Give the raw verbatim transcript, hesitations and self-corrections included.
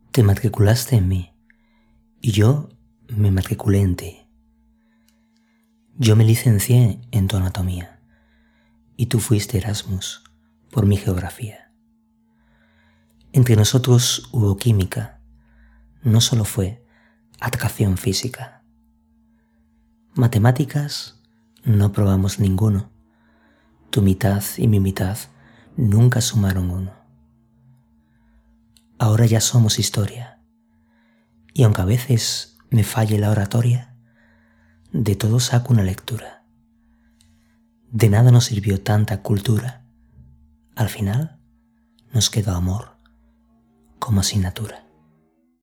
Te matriculaste en mí y yo me matriculé en ti. Yo me licencié en tu anatomía y tú fuiste Erasmus por mi geografía. Entre nosotros hubo química, no solo fue atracción física. Matemáticas no probamos ninguno. Tu mitad y mi mitad nunca sumaron uno. Ahora ya somos historia, y aunque a veces me falle la oratoria, de todo saco una lectura. De nada nos sirvió tanta cultura. Al final nos quedó amor como asignatura.